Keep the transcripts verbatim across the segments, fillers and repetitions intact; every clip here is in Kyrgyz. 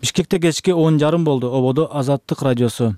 Бишкекте кечки он жарым болду. Ободо Азаттык радиосу.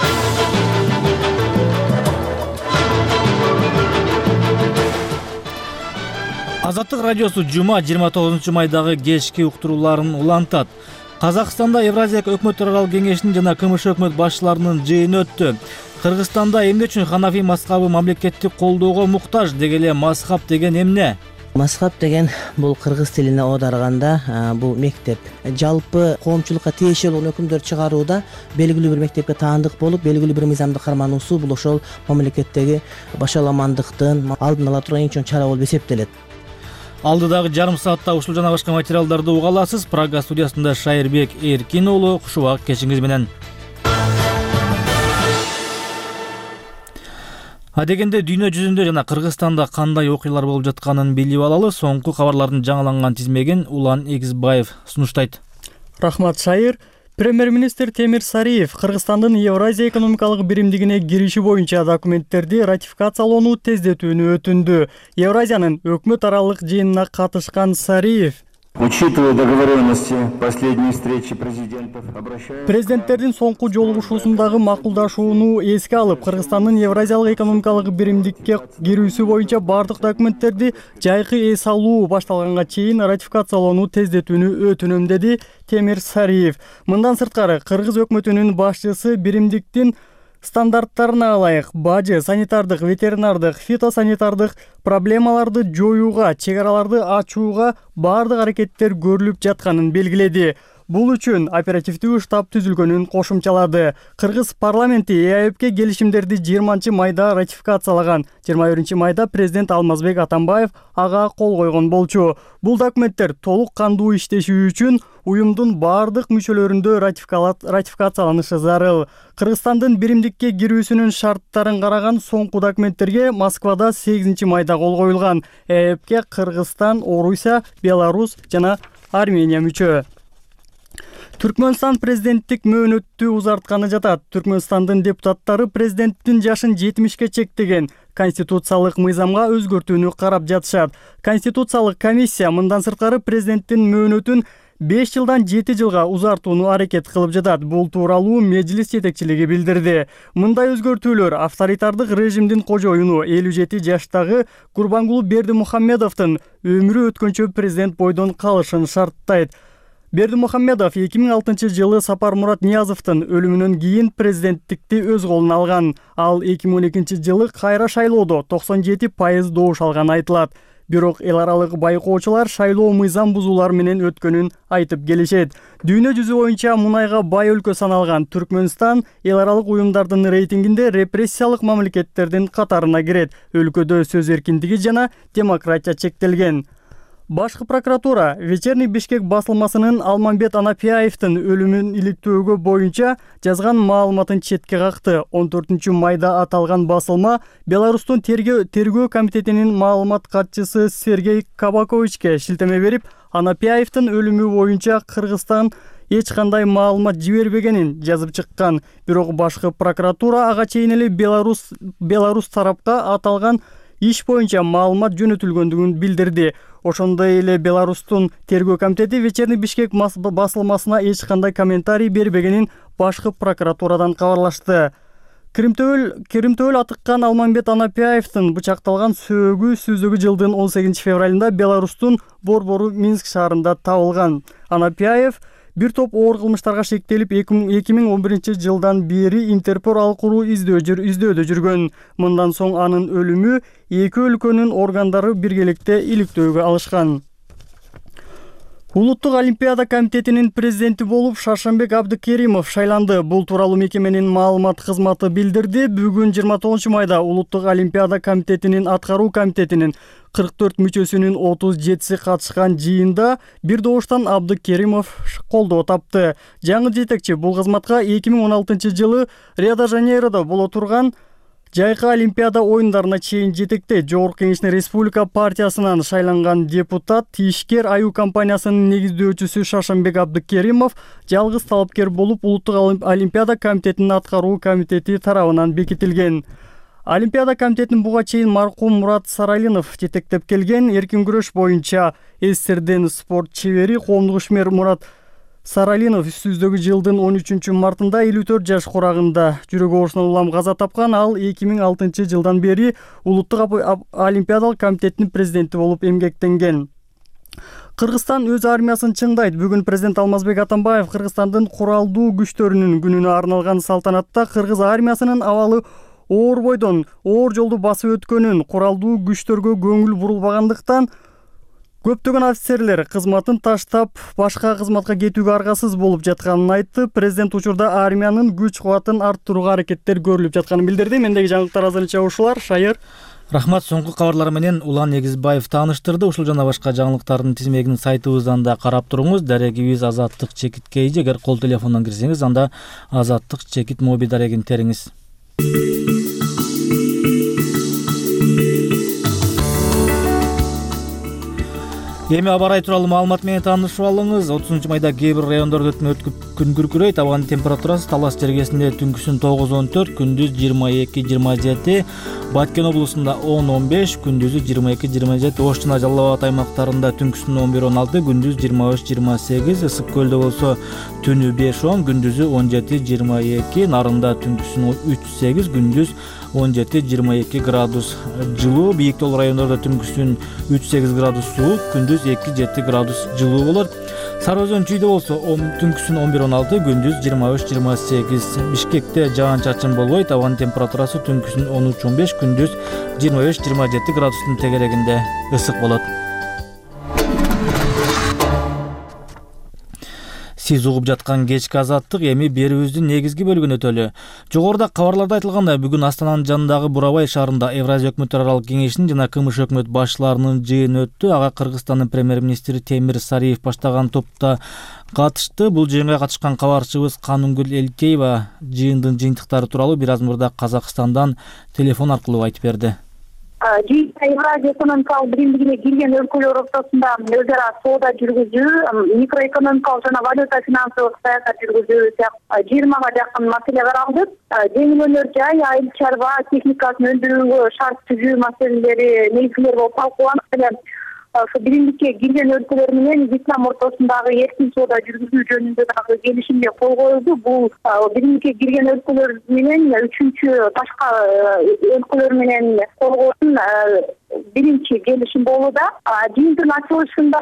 Азаттык радиосу жума жыйырма тогузунчу майдагы кечки уктурууларын улантат. Казакстанда Евразия өкмөт аралык кеңешинин жана КМШ өкмөт башчыларынын жыйыны өттү. Кыргызстанда эмне үчүн ханафи мазхабы мамлекетти колдоого муктаж деги эле мазхаб деген эмне? Мазхаб деген бул кыргыз тилине оодарганда бул мектеп. Жалпы коомчулукка тиешелүү болгон өкүмдөрдү чыгарууда белгилүү бир мектепке таандык болуп, белгилүү бир мыйзамды кармануусу бул ошол мамлекеттеги башаламандыктын алдын ала турган эң чоң чара болуп эсептелет. Алдыдагы жарым саатта ушул жана башка материалдарды уга аласыз. Прага студиясында Шайырбек Эркин уулу, кушубак кечиңиз менен. Адегенде дүйнө жүзүндө жана Кыргызстанда кандай окуялар болуп жатканын билип алалы. Соңку кабарлардын жаңыланган тизмегин Улан Эгизбаев сунуштайт. Рахмат, Шайыр. Премьер-министр Темир Сариев Кыргызстандын Евразия экономикалык биримдигине кириши боюнча документтерди ратификациялоону тездетүүнү өтүндү. Евразиянын өкмөт аралык жыйынына катышкан Сариев Учитывая договоренности последней встречи президентов, обращаюсь... Президенттердин соңку жолугушуусундагы макулдашууну эске алып, Кыргызстандын Евразиялык экономикалык биримдикке кирүүсү боюнча бардык документтерди жайкы эс алуу башталганга чейин ратификациялоону тездетүүнү өтүнөм, деди Темир Сариев. Мындан сырткары, Кыргыз өкмөтүнүн башчысы биримдиктин стандарттарына ылайык бажы, санитардык, ветеринардык, фитосанитардык проблемаларды жоюуга, чек араларды ачууга бардык аракеттер көрүлүп жатканын белгиледи. Бул үчүн оперативдүү штаб түзүлгөнүн кошумчалады. Кыргыз парламенти ЭАЭПке келишимдерди жыйырманчы майда ратификациялаган. жыйырма биринчи майда президент Алмазбек Атамбаев ага кол койгон болчу. Бул документтер толук кандуу иштеши үчүн уюмдун бардык мүчөлөрүндө ратификацияланышы зарыл. Кыргызстандын биримдикке кирүүсүнүн шарттарын караган соңку документтерге Москвада сегизинчи майда кол коюлган. ЭАЭПке Кыргызстан, Орусия, Беларусь жана Армения мүчө. Түркмөнстан президенттик мөөнөттү узартканы жатат. Түркмөнстандын депутаттары президенттин жашын жетимишке чектеген конституциялык мыйзамга өзгөртүүнү карап жатышат. Конституциялык комиссия мындан сырткары президенттин мөөнөтүн беш жылдан жети жылга узартууну аракет кылып жатат. Бул тууралуу межлис жетекчилиги билдирди. Мындай өзгөртүүлөр авторитардык режимдин кожоюну элүү жети жаштагы Курбангулу Бердимухамедовдун өмүрү өткөнчө президент бойдон калышын шарттайт. Бердимухамедов эки миң алтынчы жылы Сапармурат Ниязовдун өлүмүнөн кийин президенттикти өз колуна алган. Ал эки миң он экинчи жылы кайра шайлоодо токсон жети пайыз добуш алганы айтылат. Бирок эл аралык байкоочулар шайлоо мыйзам бузуулар менен өткөнүн айтып келишет. Дүйнө жүзү боюнча мунайга бай өлкө саналган Түркмөнстан эл аралык уюмдардын рейтингинде репрессиялык мамлекеттердин катарына кирет. Өлкөдө сөз эркиндиги жана демократия чектелген. Башкы прокуратура Вечерний Бишкек басылмасынын Алмамбет Анапияевдин өлүмүн иликтөөгө боюнча жазган маалыматын четке какты. он төртүнчү майда аталган басылма Беларустун тергөө комитетинин маалымат катчысы Сергей Кабаковичке шилтеме берип, Анапияевдин өлүмү боюнча Кыргызстан эч кандай маалымат жибербегенин жазып чыккан. Бирок башкы прокуратура ага чейин эле Беларус Беларус тарапка аталган иш боюнча маалымат жөнөтүлгөндүгүн билдирди. Ошондой эле Беларустун тергөө комитети Вечерний Бишкек басылмасына эч кандай комментарий бербегенин башкы прокуратурадан кабарлашты. Киримтөөл атыккан Алмамбет Анапияевдин бычакталган сөөгү сүзөгү жылдын он сегизинчи февралында Беларустун Борбору Минск шаарында табылган. Анапияев бир топ оор кылмыштарга шектелип эки миң он биринчи жылдан бери Интерпол алкуруу издөөдө жүргөн. Мындан соң анын өлүмү эки өлкөнүн органдары биргеликте иликтөөгө алышкан. Улуттук Олимпиада комитетинин президенти болуп Шаршембек Абдыкеримов шайланды. Бул тууралуу мекеменин маалымат кызматы билдирди. Бүгүн жыйырма тогузунчу майда Улуттук Олимпиада комитетинин аткаруу комитетинин кырк төрт мүчөсүнүн отуз жетиси катышкан жыйында бир добуштан Абдыкеримов колдоо тапты. Жаңы жетекчи бул кызматка эки миң он алтынчы жылы Рио-де-Жанейродо боло турган Жайкы Олимпиада оюндарына чейин жетекте Жогорку Кеңештин Республика партиясынан шайланган депутат Тишкер аюу компаниясынын негиздөөчүсү Шаршембек Абдыкеримов жалгыз талапкер болуп Улуттук Олимпиада комитетинин аткаруу комитети тарабынан бекитилген. Олимпиада комитетин буга чейин маркум Мурат Саралинов жетектеп келген. Эркин күрөш боюнча СССРдин спорт чебери, коомдук ишмер Мурат Саралинов үстүздөгү жылдын он үчүнчү мартында элүү төрт жаш курагында жүрөк оорусунан улам каза тапкан. Ал эки миң алтынчы жылдан бери улуттук олимпиадалык комитеттин президенти болуп эмгектенген. Кыргызстан өз армиясын чыңдайт. Бүгүн президент Алмазбек Атамбаев Кыргызстандын куралдуу күчтөрүнүн күнүнө арналган салтанатта кыргыз армиясынын абалы оор бойдон оор жолду басып өткөнүн, куралдуу күчтөргө көңүл бурулбагандыктан көптөгөн офицерлер кызматын таштап, башка кызматка кетүүгө аргасыз болуп жатканын айтты. Президент учурда армиянын күч кубатын арттырууга аракеттер көрүлүп жатканын билдирди. Мендеги жаңылыктар азырынча ушулар. Шайыр. Рахмат, соңку кабарлар менен Улан Негизбаев тааныштырды. Ушул жана башка жаңылыктардын тизмегин сайтыбыздан да карап туруңуз. Дарегибиз Азаттык Чекит Кейжи. Эгер кол телефондон кирсеңиз, анда Азаттык Чекит моби дарегин териңиз. Эми аба ырайы тууралуу маалымат менен таанышып алыңыз. отузунчу майда кээ бир райондордо өткүп күн күркүрөйт. Абанын температурасы Талас жергесинде түнкүсүн тогуз он төрт, күндүз жыйырма эки жыйырма жети, Баткен облусунда он он беш, күндүзү жыйырма эки жыйырма жети, Ош жана Жалал Абад аймактарында түнкүсүн он бир он алты, күндүз жыйырма үч жыйырма сегиз, Ысык көлдө болсо түнү беш он, күндүзү он жети жыйырма эки, Нарында түнкүсүн үч сегиз, күндүз он жети жыйырма эки градус жылуу. Бийик тоол райондордо түнкүсүн үч сегиз градус суук, күндүз эки жети градус жылуу болот. Сары Өзөн чүйдө болсо түнкүсүн он бир он алты, күндүз жыйырма үч жыйырма сегиз. Бишкекте жаан чачын болбойт. Абанын температурасы түнкүсүн он үч он беш, күндүз жыйырма беш жыйырма жети градустун тегерегинде ысык болот. Сиз угуп жаткан кечки Азаттык эми берүүбүздүн негизги бөлүгүнө өтөлү. Жогоруда кабарларда айтылгандай, бүгүн Астананын жанындагы Бурабай шаарында Евразия өкмөттөр аралык кеңешинин жана КМШ өкмөт башчыларынын жыйыны өттү. Ага Кыргызстандын премьер-министри Темир Сариев баштаган топта катышты. Бул жыйынга катышкан кабарчыбыз Канунгүл Элкеева жыйындын жыйынтыктары тууралуу бир аз мурда Казакстандан телефон аркылуу айтып берди. Жыйынга Евразия экономикалык биримдигине кирген өлкөлөр ортосунда өз ара соода жүргүзүү, микроэкономикалык жана валюта финансылык саясат жүргүзүү сыяктуу жыйырмага жакын маселе каралды. Жеңил өнөр жай, айыл чарба техникасын өндүрүүгө шарт түзүү маселелери негизгилер болуп талкууланып, биримдикке кирген өлкөлөр менен Вьетнам ортосундагы эркин соода жүргүзүү жөнүндө дагы келишимге кол коюлду. Бул биримдикке кирген өлкөлөр менен үчүнчү башка өлкөлөр менен кол коюлган биринчи келишим болууда. Жыйындын ачылышында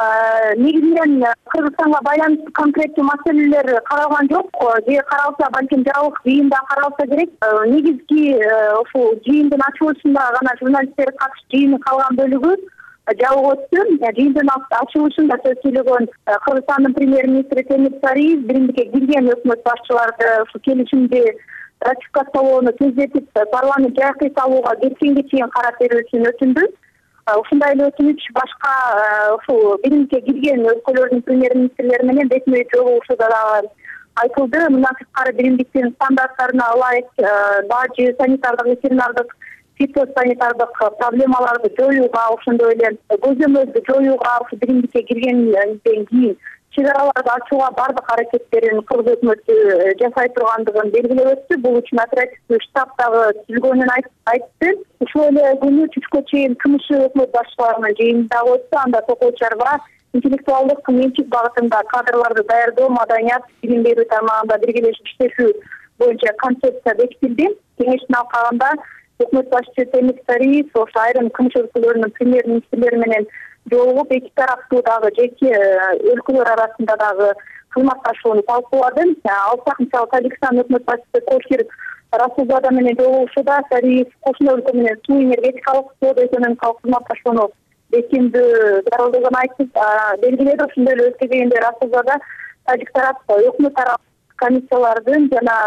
негизинен Кыргызстанга байланыштуу конкреттүү маселелер каралган жок. Же каралса, балким жабык жыйында каралса керек. Негизги ушул жыйындын ачылышында гана журналисттер катышып, жыйындын калган бөлүгү жабык өттү. Жыйындын ачылышында сөз сүйлөгөн Кыргызстандын премьер-министри Темир Сариев биримдикке кирген өкмөт башчыларды ушу келишимди ратификациялоону тездетип, парламент жайкы салууга кеткенге чейин карап берүү үчүн өтүндү. Ушундай эле өтүнүч башка ушул биримдикке кирген өлкөлөрдүн премьер-министрлери менен бетме бет жолугушууда дагы айтылды. Мындан тышкары биримдиктин стандарттарына ылайык бажы, санитардык, ветеринардык, фитосанитардык проблемаларды жоюуга, ошондой эле көзөмөлдү жоюуга, ушу биримдикке киргенден кийин чек араларды ачууга бардык аракеттерин Кыргыз өкмөтү жасай тургандыгын белгилеп өттү. Бул үчүн оперативдүү штаб дагы түзүлгөнүн айтты. Ушул эле күнү түшкө чейин КМШ өкмөт башчыларынын жыйыны дагы өттү. Анда токой чарба, интеллектуалдык менчик багытында кадрларды даярдоо, маданият, билим берүү тармагында биргелешип иштешүү боюнча концепция бекитилди. Кеңештин алкагында өкмөт башчысы Темир Сариев ошо айрым КМШ өлкөлөрүнүн премьер-министрлери менен жолугуп, эки тараптуу дагы жеке өлкөлөр арасында дагы кызматташууну талкуулады. Алсак, мисалы, Тажикстан өкмөт башчысы Кошир Расулзада менен жолугушууда Сариев кошуна өлкө менен суу энергетикалык, соода экономикалык кызматташууну бекемдөө зарылдыгын айтып белгиледи. Ошондой эле өз кезегинде Расулзада тажик тарап өкмөт аралык комиссиялардын жана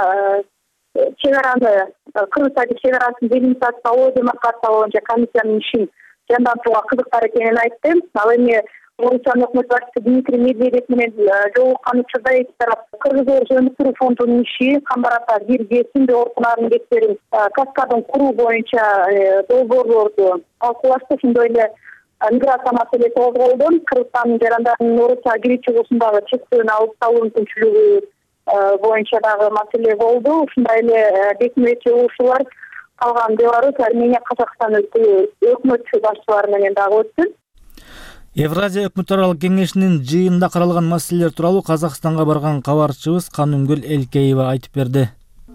чек араны Кыргыз-Тажик чек арасын делимитациялоо, демаркациялоо боюнча комиссиянын ишин жандантууга кызыктар экенин айтты. Ал эми Орусиянын өкмөт башчысы Дмитрий Медведев менен жолуккан учурда эки тарап Кыргыз Орус өнүктүрүү фондунун иши, Камбарата бир кесимди оркунардын кестерин каскадын куруу боюнча долбоорлорду талкуулашты. Ошондой эле миграция маселеси козголду. Кыргызстандын жарандарынын Орусия кирип чыгуусундагы чектөөнү алып салуу мүмкүнчүлүгү боюнча дагы маселе болду. Ушундай эле бетме бет жолугушуулар калган Беларусь, Армения, Казакстан өкмөт башчылары менен дагы өттү. Евразия өкмөт аралык кеңешинин жыйынында каралган маселелер тууралуу Казакстанга барган кабарчыбыз Канымгүл Элкеева айтып берди.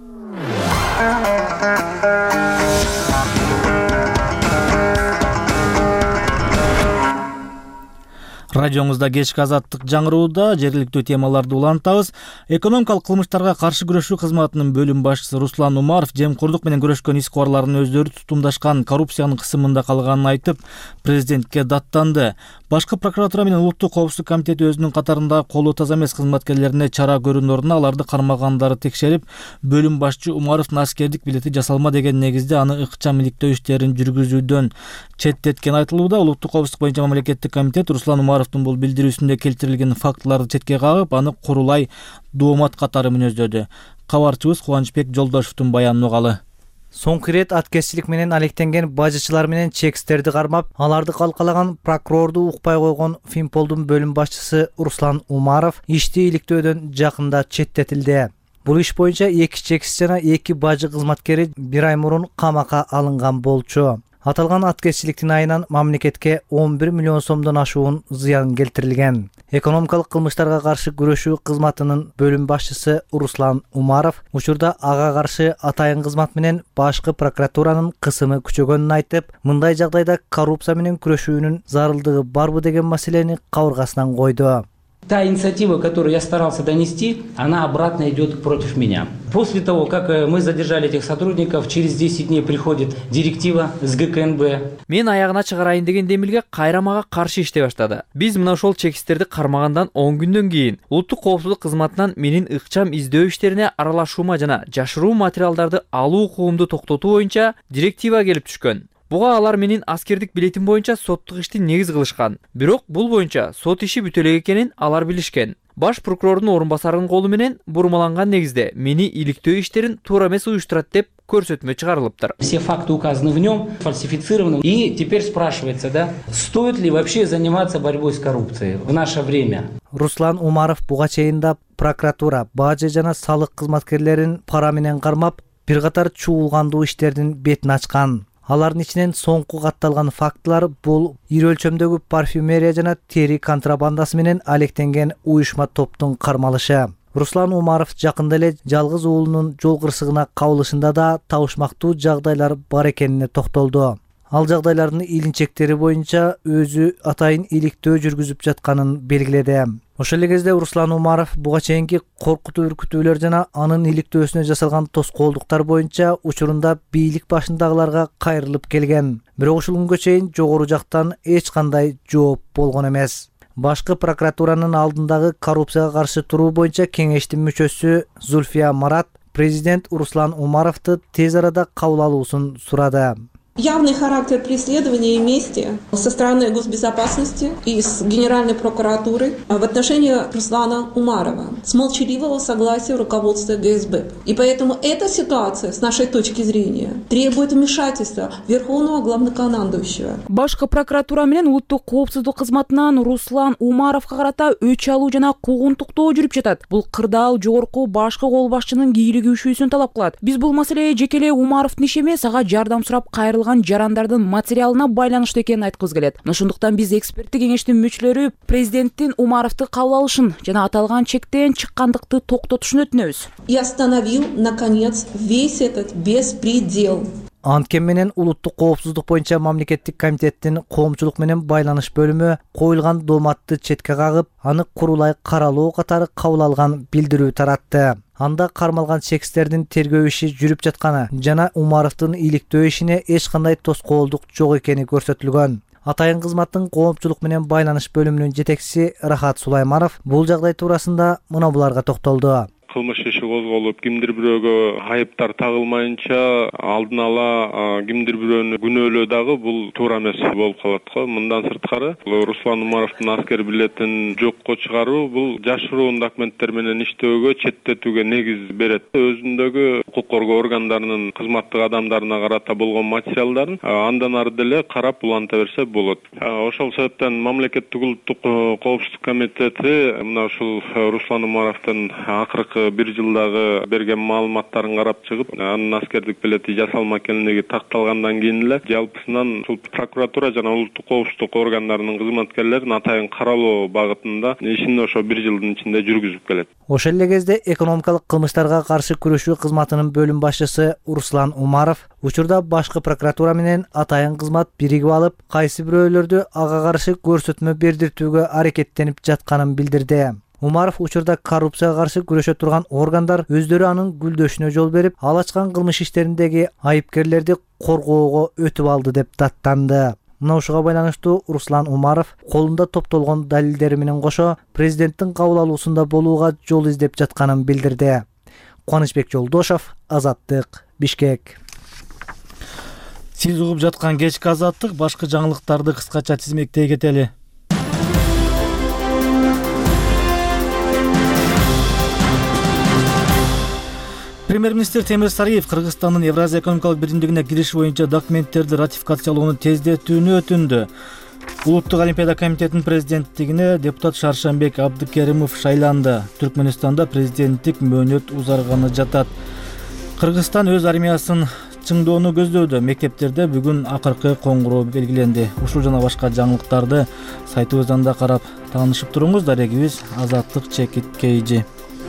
Радиоңузда кечки азаттык жаңырууда жергиликтүү темаларды улантабыз. Экономикалык кылмыштарга каршы күрөшүү кызматынын бөлүм башчысы Руслан Умаров жемкорлук менен күрөшкөн искыбарлардын өздөрү тутумдашкан коррупциянын кысымында калганын айтып, президентке даттанды. Башкы прокуратура менен Улуттук коопсуздук комитети өзүнүн катарында колу таза эмес кызматкерлерине чара көрүүнүн ордуна аларды кармагандары текшерип, бөлүм башчы Умаровдун аскердик билети жасалма деген негизде аны ыкчам иликтөө иштерин жүргүзүүдөн четтеткен айтылууда. Улуттук коопсуздук боюнча мамлекеттик комитет Руслан Умаровдун бул билдирүүсүндө келтирилген фактыларды четке кагып, аны курулай доомат катары мүнөздөдү. Кабарчыбыз Кубанычбек Жолдошовдун баянын угалы. Соңку ирет аткезчилик менен алектенген бажычылар менен чекстерди кармап, аларды калкалаган прокурорду укпай койгон Финполдун бөлүм башчысы Руслан Умаров ишти иликтөөдөн жакында четтетилди. Бул иш боюнча эки чекс жана эки бажы кызматкери бир ай мурун камакка алынган болчу. Аталган аткезчиликтин айынан мамлекетке он бир миллион сомдон ашуун зыян келтирилген. Экономикалык кылмыштарга каршы күрөшүү кызматынын бөлүм башчысы Руслан Умаров учурда ага каршы атайын кызмат менен башкы прокуратуранын кысымы күчөгөнүн айтып, мындай жагдайда коррупция менен күрөшүүнүн зарылдыгы барбы деген маселени кабыргасынан койду. Та инициатива, которую я старался донести, она обратно идет против меня. После того, как мы задержали этих сотрудников, через десять дней приходит директива с гэ ка эн бэ. Мен аягына чыгарайын деген демилге кайра мага каршы иштей баштады. Биз мына ошол чекистерди кармагандан он күндөн кийин Улуттук коопсуздук кызматынан менин ыкчам издөө иштерине аралашуума жана жашыруу материалдарды алуу укугумду токтотуу боюнча директива келип түшкөн. Буга алар менин аскердик билетим боюнча соттук ишти негиз кылышкан. Бирок бул боюнча сот иши бүтө элек экенин алар билишкен. Баш прокурордун орун басарынын колу менен бурмаланган негизде мени иликтөө иштерин туура эмес уюштурат деп көрсөтмө чыгарылыптыр. Все факты указаны в нем, фальсифицированы. И теперь спрашивается, да, стоит ли вообще заниматься борьбой с коррупцией в наше время? Руслан Умаров буга чейин да прокуратура, бажы жана салык кызматкерлерин пара менен кармап, бир катар чуулгандуу иштердин бетин ачкан. Алардын ичинен соңку катталган фактылар бул ири өлчөмдөгү парфюмерия жана тери контрабандасы менен алектенген уюшма топтун кармалышы. Руслан Умаров жакында эле жалгыз уулунун жол кырсыгына кабылышында да табышмактуу жагдайлар бар экенине токтолду. Ал жагдайлардын илинчектери боюнча өзү атайын иликтөө жүргүзүп жатканын белгиледи. Ошол эле кезде Руслан Умаров буга чейинки коркутуу үркүтүүлөр жана анын иликтөөсүнө жасалган тоскоолдуктар боюнча учурунда бийлик башындагыларга кайрылып келген. Бирок ушул күнгө чейин жогору жактан эч кандай жооп болгон эмес. Башкы прокуратуранын алдындагы коррупцияга каршы туруу боюнча кеңештин мүчөсү Зульфия Марат президент Руслан Умаровду тез арада кабыл алуусун сурады. Явный характер преследования и мести со стороны госбезопасности и с Генеральной прокуратуры в отношении Руслана Умарова с молчаливого согласия руководства гэ эс бэ. И поэтому эта ситуация, с нашей точки зрения, требует вмешательства Верховного главнокомандующего. Башкы прокуратура менен Улуттук коопсуздук кызматынан Руслан Умаровго карата өч алуу жана куугунтуктоо жүрүп жатат. Бул кырдаал жогорку башкы кол башчынын кийлигүүшүүсүн талап кылат. Биз бул маселе жеке эле Умаровдун иши эмес, ага жардам сурап кайрылган жарандардын материалына байланыштуу экенин айткыбыз келет. Ошондуктан биз эксперттик кеңештин мүчөлөрү президенттин Умаровду кабыл алышын жана аталган чектен чыккандыкты токтотушун өтүнөбүз. И остановил, наконец, весь этот беспредел. Анткени менен Улуттук коопсуздук боюнча мамлекеттик комитеттин коомчулук менен байланыш бөлүмү коюлган дооматты четке кагып, аны курулай каралоо катары кабыл алган билдирүү таратты. Анда кармалган чекстердин тергөө иши жүрүп жатканы жана Умаровдун иликтөө ишине эч кандай тоскоолдук жок экени көрсөтүлгөн. Атайын кызматтын коомчулук менен байланыш бөлүмүнүн жетекчиси Рахат Сулайманов бул жагдай туурасында мына буларга токтолду. Кылмыш иши козголуп, кимдир бирөөгө айыптар тагылмайынча алдын ала кимдир бирөөнү күнөөлөө дагы бул туура эмес болуп калат го. Мындан сырткары Руслан Умаровдун аскер билетин жокко чыгаруу бул жашыруун документтер менен иштөөгө, четтетүүгө негиз берет. Өзүндөгү укук коргоо органдарынын кызматтык адамдарына карата болгон материалдарын андан ары деле карап уланта берсе болот. Ошол себептен мамлекеттик улуттук коопсуздук комитети мына ушул Руслан Умаровдун акыркы бир жылдагы берген маалыматтарын карап чыгып, анын аскердик билети жасалма экенлиги такталгандан кийин эле жалпысынан ушул прокуратура жана улуттук коопсуздук органдарынын кызматкерлери атайын каралоо багытында ишин ошо бир жылдын ичинде жүргүзүп келет. Ошол эле кезде экономикалык кылмыштарга каршы күрөшүү кызматынын бөлүм башчысы Руслан Умаров учурда башкы прокуратура менен атайын кызмат биригип алып, кайсы бирөөлөрдү ага каршы көрсөтмө бердиртүүгө аракеттенип жатканын билдирди. Умаров учурда коррупцияга каршы күрөшө турган органдар өздөрү анын гүлдөшүнө жол берип, ал ачкан кылмыш иштериндеги айыпкерлерди коргоого өтүп алды деп даттанды. Мына ушуга байланыштуу Руслан Умаров колунда топтолгон далилдери менен кошо президенттин кабыл алуусунда болууга жол издеп жатканын билдирди. Кубанычбек Жолдошов, Азаттык, Бишкек. Сиз угуп жаткан кечки Азаттык, башкы жаңылыктарды кыскача тизмектей кетели. Премьер-министр Темир Сариев Кыргызстандын Евразия экономикалык биримдигине кириш боюнча документтерди ратификациялоону тездетүүнү өтүндү. Улуттук олимпиада комитетинин президенттигине депутат Шаршанбек Абдыкеримов шайланды. Түркмөнстанда президенттик мөөнөт узарганы жатат. Кыргызстан өз армиясын чыңдоону көздөөдө. Мектептерде бүгүн акыркы коңгуроо белгиленди. Ушул жана башка жаңылыктарды сайтыбыздан да карап таанышып туруңуз. Дарегибиз Азаттык Чекит Кейжи.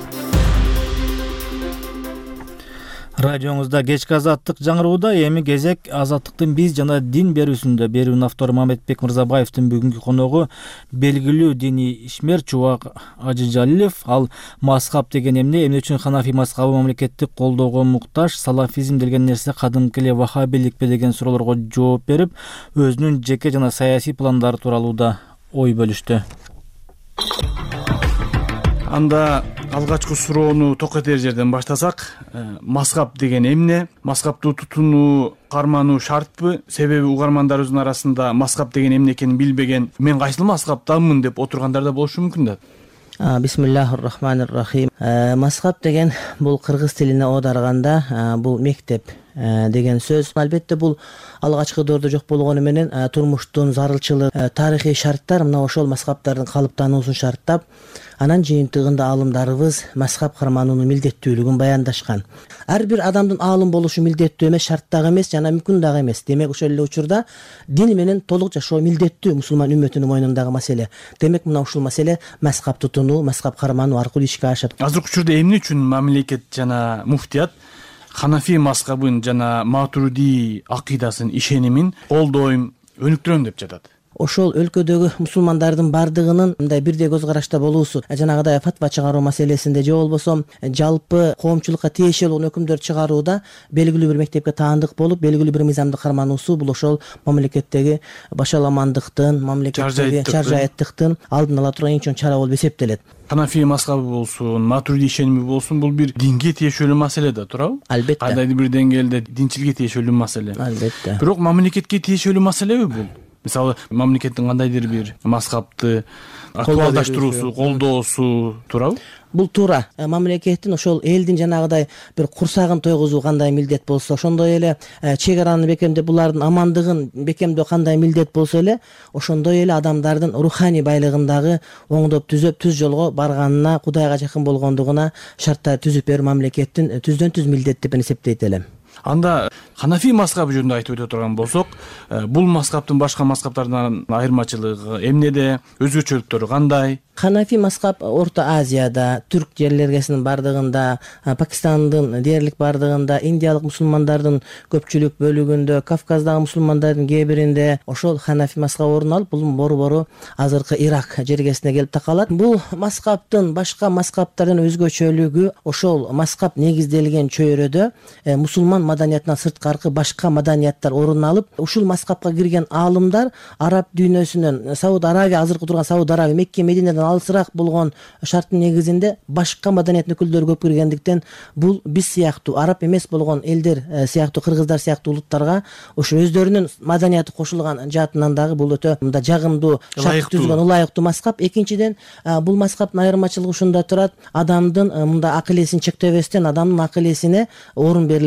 Радионузда кечки Азаттык жаңырууда эми кезек Азаттыктын биз жана дин берүүсүндө. Берүүнүн автору Мамедбек Мырзабаевдин бүгүнкү коногу белгилүү диний ишмер Чубак Ажыжалилов. Ал мазхаб деген эмне, эмне үчүн ханафи мазхабы мамлекеттик колдоого муктаж, салафизм деген нерсе кадимки эле вахабиликпи деген суроолорго жооп берип, өзүнүн жеке жана саясий пландары тууралуу да ой бөлүштү. Анда алгачкы суроону токетер жерден баштасак, мазхаб деген эмне? Мазхабты тутунуу, кармануу шартпы? Себеби угармандарыбыздын арасында мазхаб деген эмне экенин билбеген, мен кайсыл мазхабтанмын деп отургандар да болушу мүмкүн да. Бисмиллахир-рахманир-рахим. Мазхаб деген бул кыргыз тилине оодарганда бул мектеп деген сөз. Албетте бул алгачкы доордо жок болгону менен турмуштун зарылчылык, тарыхый шарттар мына ошол мазхабтардын калыптануусун шарттап, анан жыйынтыгында аалымдарыбыз мазхаб кармануунун милдеттүүлүгүн баяндашкан. Ар бир адамдын аалым болушу милдеттүү эмес, шарт дагы эмес, жана мүмкүн дагы эмес. Демек ошол эле учурда дин менен толук жашоо милдеттүү мусулман үммөтүнүн мойнундагы маселе. Демек мына ушул маселе мазхаб тутунуу, мазхаб кармануу аркылуу ишке ашат. Азыркы учурда эмне үчүн мамлекет жана муфтият ханафи мазхабын жана матуриди акыйдасын, ишенимин колдойм, өнүктүрөм деп жатат? Ошол өлкөдөгү мусулмандардын бардыгынын мындай бирдей көз карашта болуусу, жанагыдай фатва чыгаруу маселесинде же болбосо жалпы коомчулукка тиешелүү өкүмдөр чыгарууда белгилүү бир мектепке таандык болуп, белгилүү бир мыйзамды кармануусу бул ошол мамлекеттеги башаламандыктын, мамлекеттеги чаржайыттыктын алдын ала турган эң чоң чара болуп эсептелет. Ханафи мазхабы болсун, матуриди ишеними болсун, бул бир динге тиешелүү маселе да, туурабы? Албетте. Кандайдыр бир деңгээлде динчиликке тиешелүү маселе. Албетте. Бирок мамлекетке тиешелүү маселеби бул? Мисалы, мамлекеттин кандайдыр бир мазхабты актуалдаштыруусу, колдоосу туурабы? Бул туура. Мамлекеттин ошол элдин жанагыдай бир курсагын тойгузуу кандай милдет болсо, ошондой эле чек араны бекемдеп, булардын амандыгын бекемдөө кандай милдет болсо эле, ошондой эле адамдардын руханий байлыгындагы оңдоп түзөп түз жолго барганына, Кудайга жакын болгондугуна шарттар түзүп берүү мамлекеттин түздөн түз милдет деп эсептейт элем. Анда ханафи мазхабы жөнүндө айтып өтө турган болсок, бул мазхабтын башка мазхабтардан айырмачылыгы эмнеде, өзгөчөлүктөрү кандай? Ханафи мазхаб Орто Азияда, түрк жерлергесинин бардыгында, Пакистандын дээрлик бардыгында, индиялык мусулмандардын көпчүлүк бөлүгүндө, Кавказдагы мусулмандардын кээ биринде ошол ханафи мазхаб орун алып, бул бору-бору азыркы Ирак жергесине келип такалат. Бул мазхабтын башка мазхабтардан өзгөчөлүгү ошол мазхаб негизделген чөйрөдө мусулман маданиятынан сырткаркы башка маданияттар орун алып, ушул мазхабка кирген аалымдар араб дүйнөсүнөн, Сауд Арабия, азыркы турган Сауд Арабия, Мекке, Мединеден алысыраак болгон шарттын негизинде башка маданият өкүлдөрү көп киргендиктен, бул биз сыяктуу араб эмес болгон элдер сыяктуу, кыргыздар сыяктуу улуттарга ошо өздөрүнүн маданияты кошулган жаатынан дагы бул өтө мындай жагымдуу, шарт түзгөн, ылайыктуу мазхаб. Экинчиден, бул мазхабтын айырмачылыгы ушунда турат: адамдын мындай акыл эсин чектебестен адамдын акыл эсине орун берилген мазхаб.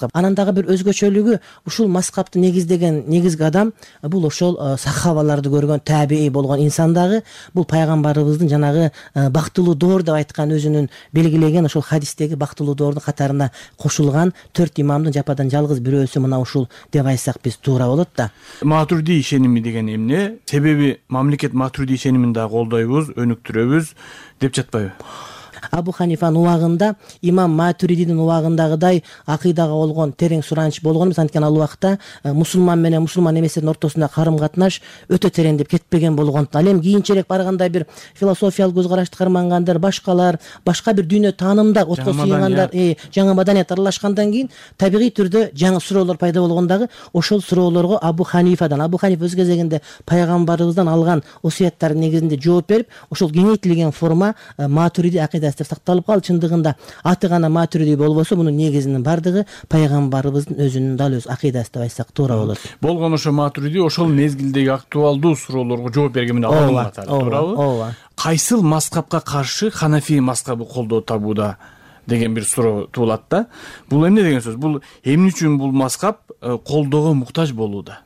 маскап. Анан дагы бир өзгөчөлүгү ушул маскапты негиздеген негизги адам бул ошол сахабаларды көргөн табии болгон инсан дагы бул пайгамбарыбыздын жанагы бактылуу доор деп айткан өзүнүн белгилеген ошол хадистеги бактылуу доордун катарына кошулган төрт имамдын жападан жалгыз бирөөсү мына ушул деп айтсак биз туура болот да. Матурди ишеними деген эмне? Себеби мамлекет Матурди ишенимин да колдойбуз, өнүктүрөбүз деп жатпайбы? Абу Ханифанын убагында, имам Матуридинин убагындагыдай акыйдага болгон терең суранч болгон эмес. Анткени ал убакта мусулман менен мусулман эместердин ортосунда карым катнаш өтө тереңдеп кетпеген болгон. Ал эми кийинчерээк барганда бир философиялык көз карашты кармангандар, башкалар, башка бир дүйнө таанымда отко сыйгандар, жаңы маданият аралашкандан кийин табигый түрдө жаңы суроолор пайда болгондагы ошол суроолорго Абу Ханифадан, Абу Ханиф өз кезегинде пайгамбарыбыздан алган осуяттардын негизинде жооп берип, ошол кеңейтилген форма Матуриди акыйдасы сакталып калды. Чындыгында аты гана Матуриди болбосо мунун негизинин бардыгы пайгамбарыбыздын өзүнүн дал өз акыйдасы деп айтсак туура болот. Болгон ошо Матуриди ошол мезгилдеги актуалдуу суроолорго жооп берген менен алынып атат, туурабы? Ооба. Кайсыл мазхабка каршы Ханафи мазхабы колдоо табууда деген бир суроо туулат да. Бул эмне деген сөз? Бул эмне үчүн бул мазхаб колдоого муктаж болууда?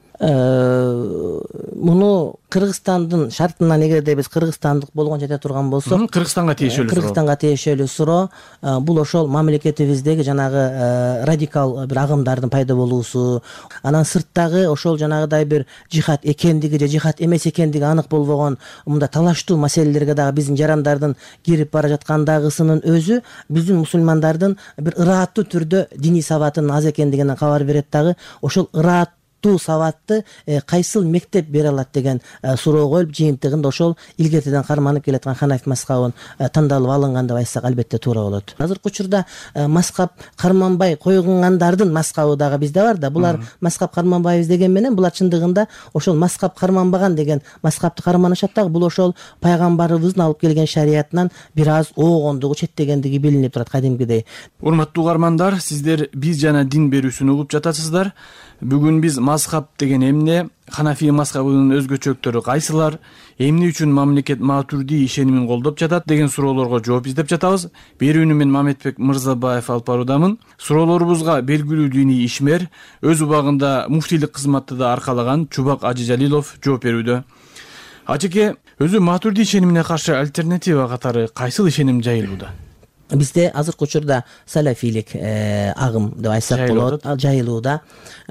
Муну Кыргызстандын шартынан эгерде биз кыргызстандык болгон айта турган болсок, Кыргызстанга тиешелүү суроо. Кыргызстанга тиешелүү суроо бул ошол мамлекетибиздеги жанагы радикал бир агымдардын пайда болуусу, анан сырттагы ошол жанагыдай бир жихад экендиги же жихад эмес экендиги анык болбогон мындай талаштуу маселелерге дагы биздин жарандардын кирип бара жаткандагысынын өзү биздин мусулмандардын бир ырааттуу түрдө диний сабатынын аз экендигинен кабар берет дагы. Ошол ыраат туу сабатты кайсыл мектеп бере алат деген суроо коюлуп, жыйынтыгында ошол илгертеден карманып келаткан Ханафи мазхабын тандалып алынган деп айтсак албетте туура болот. Азыркы учурда мазхаб карманбай койгонгандардын мазхабы дагы бизде бар да. Булар мазхаб карманбайбыз деген менен булар чындыгында ошол мазхаб карманбаган деген мазхабты карманышат дагы. Бул ошол пайгамбарыбыздын алып келген шариятынан бир аз оогондугу, четтегендиги билинип турат кадимгидей. Урматтуу угармандар, сиздер биз жана дин берүүсүн угуп жатасыздар. Бүгүн биз мазхаб деген эмне, Ханафи мазхабынын өзгөчөлүктөрү кайсылар, эмне үчүн мамлекет Матурди ишенимин колдоп жатат деген суроолорго жооп издеп жатабыз. Берүүнү мен Мамедбек Мырзабаев алып баруудамын. Суроолорубузга белгилүү диний ишмер, өз убагында муфтийлик кызматты да аркалаган Чубак Ажы Жалилов жооп берүүдө. Ажеке, өзү Матурди ишенимине каршы альтернатива катары кайсыл ишеним жайылууда? Бизде азыркы учурда салафилик агым деп айтсак болот, жайылууда.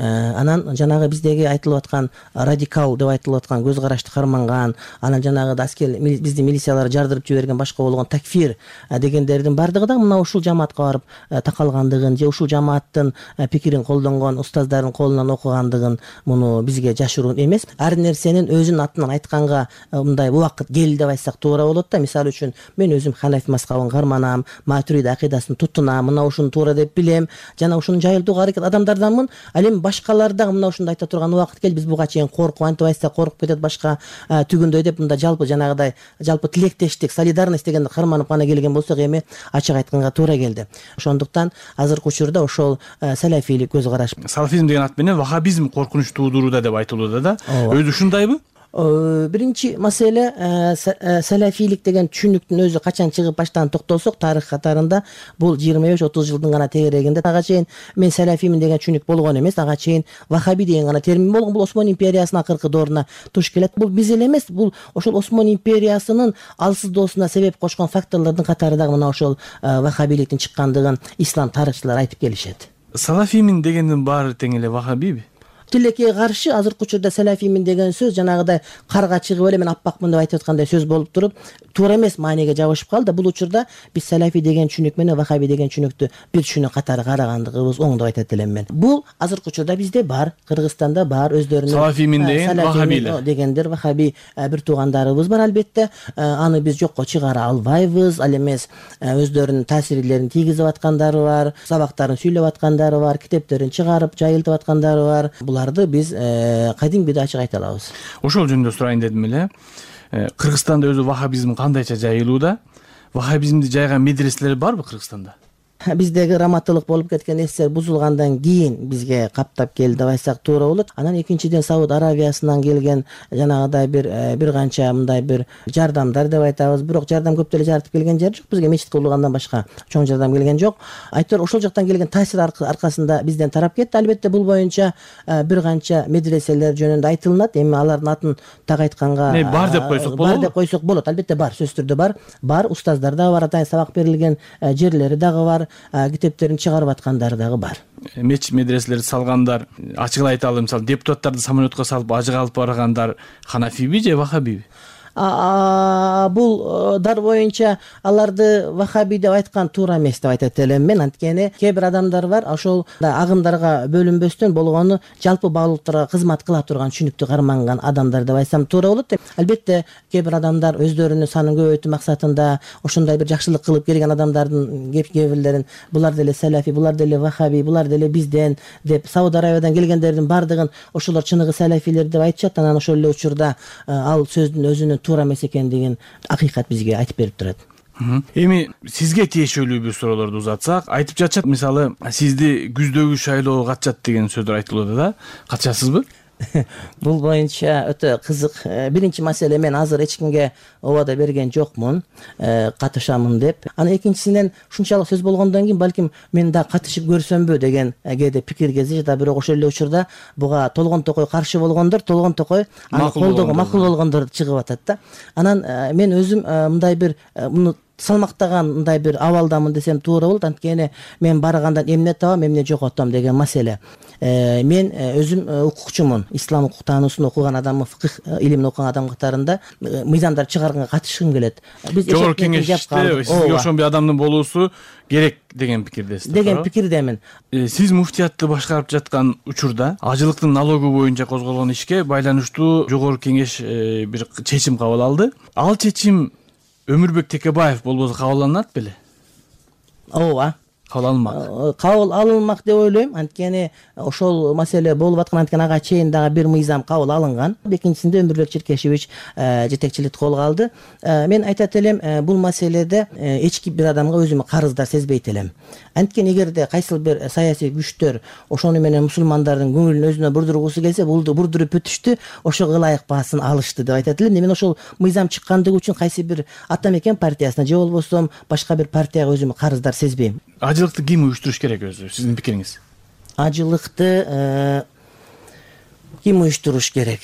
Анан жанагы биздеги айтылып аткан радикал деп айтылып аткан көз карашты карманган, анан жанагы аскер биздин милициялар жардырып жиберген башка болгон такфир дегендердин бардыгы да мына ушул жамаатка барып такалгандыгын же ушул жамааттын пикирин колдонгон устаздардын колунан окугандыгын муну бизге жашыруун эмес. Ар нерсенин өзүнүн атынан айтканга мындай убакыт келди деп айтсак туура болот да. Мисалы үчүн мен өзүм Ханафи мазхабын карманам, Матуриди акыйдасын тутунам, мына ушуну туура деп билем, жана ушуну жайылтууга аракет адамдарданмын. Ал эми башкалар дагы мына ушундай айта турган убакыт келди. Биз буга чейин коркуп, антип айтсак коркуп кетет башка түгүндөй деп мында жалпы жанагыдай жалпы тилектештик, солидарность дегенди карманып гана келген болсок, эми ачык айтканга туура келди. Ошондуктан азыркы учурда ошол салафилик көз караш. Салафизм деген ат менен вахабизм коркунуч туудурууда деп айтылууда да. Өзү ушундайбы? Биринчи маселе салафилик деген түшүнүктүн өзү качан чыгып баштан токтолсок, тарых катарында бул жыйырма беш отуз жылдын гана тегерегинде. Ага чейин мен салафимин деген түшүнүк болгон эмес, ага чейин вахаби деген гана термин болгон. Бул Осман империясынын акыркы дооруна туш келет. Бул биз эле эмес, бул ошол Осман империясынын алсыздоосуна себеп кошкон факторлордун катары дагы мына ошол вахабиликтин чыккандыгын ислам тарыхчылары айтып келишет. Салафимин дегендин баары тең эле вахабиби? Тилекке каршы азыркы учурда салафимин деген сөз жанагыдай карга чыгып эле мен аппакмын деп айтып аткандай сөз болуп туруп, туура эмес маанеге жабышып калды. Бул учурда биз салафи деген түшүнүк менен вахаби деген түшүнүктү бир түшүнүк катары карагандыгыбыз оң деп айтат элем мен. Бул азыркы учурда бизде бар, Кыргызстанда бар, өздөрүнүн салафимин деген вахабилер дегендер, вахаби бир туугандарыбыз бар албетте. Аны биз жокко чыгара албайбыз. Ал эмес өздөрүнүн таасирлерин тийгизип аткандары бар, сабактарын сүйлөп аткандары бар, китептерин чыгарып жайылтып аткандары бар. Буларды биз кадимгидей ачык айта алабыз. Ошол жөнүндө сурайын дедим эле. Кыргызстанда өзү вахабизм кандайча жайылууда? Вахабизмди жайган медреселер барбы Кыргызстанда? биздеги раматтылык болуп кеткен эсер бузулгандан кийин бизге каптап келди деп айтсак туура болот. Анан экинчиден Сауд Аравиясынан келген жанагыдай бир бир канча мындай бир жардамдар деп айтабыз. Бирок жардам көп деле жаратып келген жер жок. Бизге мечит курулгандан башка чоң жардам келген жок. Айтор ошол жактан келген таасир аркасында бизден тарап кетти. Албетте бул боюнча бир канча медреселер жөнүндө айтылынат. Эми алардын атын так айтканга бар деп койсок болот. Бар деп койсок болот. Албетте бар, сөзсүз түрдө бар. Бар, устаздар дагы бар, атайын сабак берилген жерлери дагы бар, китептерин чыгарып аткандары дагы бар. Мечит медреселерди салгандар, ачыгын айта мисалы депутаттарды самолетко салып ажык алып баргандар ханафиби же вахабиби? Бул дар боюнча аларды вахаби деп айткан туура эмес деп айтат элем мен. Анткени кээ бир адамдар бар, ошол агымдарга бөлүнбөстөн болгону жалпы баалуулуктарга кызмат кыла турган түшүнүктүү карманган адамдар деп айтсам туура болот. Албетте кээ бир адамдар өздөрүнүн санын көбөйтүү максатында ошондой бир жакшылык кылып келген адамдардын кээ бирлерин булар деле салафи, булар деле вахаби, булар деле бизден деп Сауд Аравиядан келгендердин бардыгын ошолор чыныгы салафилер деп айтышат. Анан ошол эле учурда ал сөздүн өзүнүн туура эмес экендигин акыйкат бизге айтып берип турат. Эми сизге тиешелүү бир суроолорду узатсак, айтып жатышат мисалы сизди күздөгү шайлоого катышат деген сөздөр айтылып атат да. Катышасызбы? Бул боюнча өтө кызык. Биринчи маселе, мен азыр эч кимге убада берген жокмун катышамын деп. Анан экинчисинен ушунчалык сөз болгондон кийин балким мен да катышып көрсөмбү деген кээде пикир кезишет. Да бирок ошол эле учурда буга толгон токой каршы болгондор, толгон токой аны колдоого макул болгондор чыгып атат да. Анан мен өзүм мындай бир муну салмактаган мындай бир абалдамын десем туура болот. Анткени мен баргандан эмне табам, эмне жоготом деген маселе. Мен өзүм укукчумун. Ислам укук таануусун окуган адаммын, фикх илимин окуган адам катарында мыйзамдар чыгарганга катышкым келет. Биз жогорку кеңеште сизге ошон бир адамдын болуусу керек деген пикирдесиз. Деген пикирдемин. Сиз муфтиятты башкарып жаткан учурда ажылыктын налогу боюнча козголгон ишке байланыштуу жогорку кеңеш бир чечим кабыл алды. Ал чечим Өмүрбек Текебаев болбосо кабылданат беле? Ооба. Кабыл алынмак. Кабыл алынмак деп ойлойм. Анткени ошол маселе болуп аткан, анткени ага чейин дагы бир мыйзам кабыл алынган. Экинчисинде Өмүрбек Черкешевич жетекчилик колго алды. Мен айтат элем, бул маселеде эч ким бир адамга өзүмө карыздар сезбейт элем. Анткени эгерде кайсыл бир саясий күчтөр ошону менен мусулмандардын көңүлүн өзүнө бурдургусу келсе, булду бурдуруп бүтүштү, ошого ылайык баасын алышты деп айтат элем. Мен ошол мыйзам чыккандыгы үчүн кайсы бир ата мекен партиясына же болбосо башка бир партияга өзүмө карыздар сезбейм. Ажылыкты ким уюштуруш керек өзү, сиздин пикириңиз? Ажылыкты ким уюштуруш керек?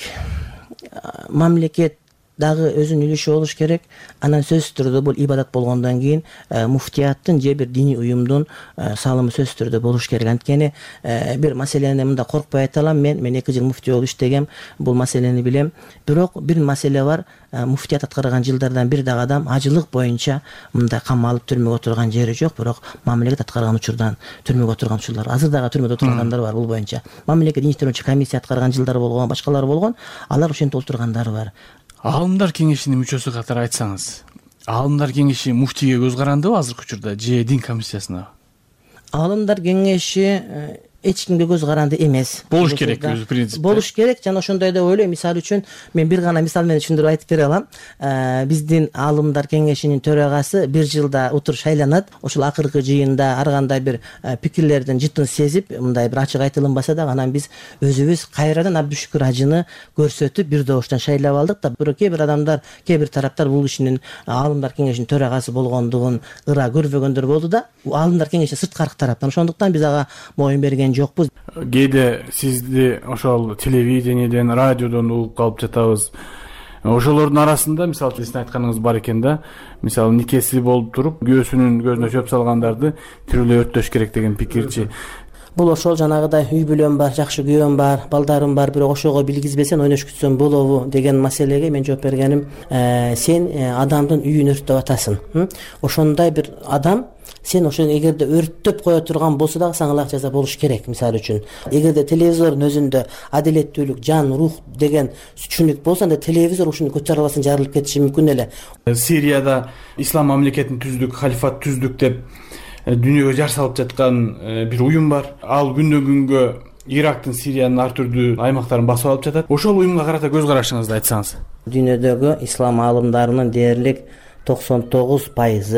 Мамлекет дагы өзүнүн үлүшү болуш керек. Анан сөзсүз түрдө бул ибадат болгондон кийин муфтияттын же бир диний уюмдун салымы сөзсүз түрдө болуш керек. Анткени бир маселени мында коркпой айта алам. Мен мен эки жыл муфтий болуп иштегем, бул маселени билем. Бирок бир маселе бар. Муфтият аткарган жылдардан бир дагы адам ажылык боюнча мындай камалып түрмөгө отурган жери жок. Бирок мамлекет аткарган учурдан түрмөгө отурган учурлар, азыр дагы түрмөдө отурган адамдар бар бул боюнча. Мамлекет иништирүүчү комиссия аткарган жылдар болгон, башкалар болгон, алар ошентип отургандар бар. Аалымдар кеңешинин мүчөсү катары айтсаңыз, аалымдар кеңеши муфтийге көз карандыбы азыркы учурда же дин комиссиясына? Аалымдар кеңеши эч кимге көз каранды эмес. Болуш керек өзү принцип. Болуш керек, жана ошондой деп ойлойм. Мисалы үчүн мен бир гана мисал менен түшүндүрүп айтып бере алам. Биздин аалымдар кеңешинин төрагасы бир жылда утур шайланат. Ошол акыркы жыйында ар кандай бир пикирлердин жытын сезип, мындай бир ачык айтылынбаса да, анан биз өзүбүз кайрадан Абдушүкүр ажыны көрсөтүп бир добуштан шайлап алдык да. Бирок кээ бир адамдар, кээ бир тараптар бул кишинин аалымдар кеңешинин төрагасы болгондугун ыра көрбөгөндөр болду да. Аалымдар кеңеши сырткары тараптан. Ошондуктан биз ага моюн берген жокпуз. Кээде сизди ошол телевидениеден, радиодон угуп калып жатабыз. Ошолордун арасында мисалы сиздин айтканыңыз бар экен да. Мисалы никеси болуп туруп, күйөөсүнүн көзүнө чөп салгандарды тирүүлөй өрттөш керек деген пикирчи. Бул ошол жанагыдай үй бүлөм бар, жакшы күйөөм бар, балдарым бар, бирок ошого билгизбесен ойнош күтсөм болобу деген маселеге мен жооп бергеним, сен адамдын үйүн өрттөп атасың. Ошондой бир адам сен ошону эгерде өрттөп кое турган болсо дагы сага ылайык жаза болуш керек. Мисалы үчүн, эгерде телевизордун өзүндө адилеттүүлүк, жан, рух деген түшүнүк болсо, анда телевизор ушуну көтөрө албастан жарылып кетиши мүмкүн эле. Сирияда ислам мамлекетин түздүк, халифат түздүк деп дүйнөгө жар салып жаткан бир уюм бар. Ал күндөн күнгө Ирактын, Сириянын ар түрдүү аймактарын басып алып жатат. Ошол уюмга карата көз карашыңызды айтсаңыз. Дүйнөдөгү ислам аалымдарынын дээрлик токсон тогуз пайызы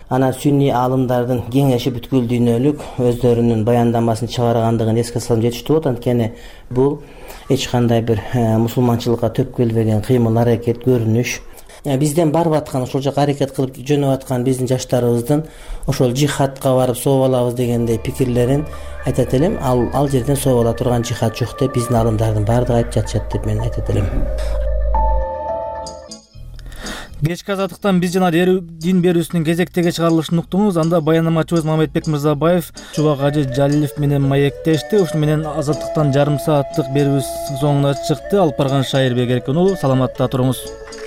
анан сүнний аалымдардын кеңеши бүткүл дүйнөлүк өздөрүнүн баяндамасын чыгаргандыгын эске салсам жетиштүү болот. Анткени бул эч кандай бир мусулманчылыкка төп келбеген кыймыл, аракет, көрүнүш. Бизден барып аткан, ошол жака аракет кылып жөнөп аткан биздин жаштарыбыздын ошол жихадка барып сооп алабыз дегендей пикирлерин айтат элем. Ал ал жерден сооп ала турган жихад жок деп биздин аалымдардын баардыгы айтып жатышат деп мен айтат элем. Кечки азаттыктан биз жана дин берүүсүнүн кезектеги чыгарылышын уктуңуз. Анда баяндамачыбыз Маматбек Мырзабаев Чубак Ажы Жалилов менен маектешти. Ушуну менен азаттыктан жарым сааттык берүүбүз соңуна чыкты. Алып барган Шайырбек Эркин уулу, саламатта туруңуз.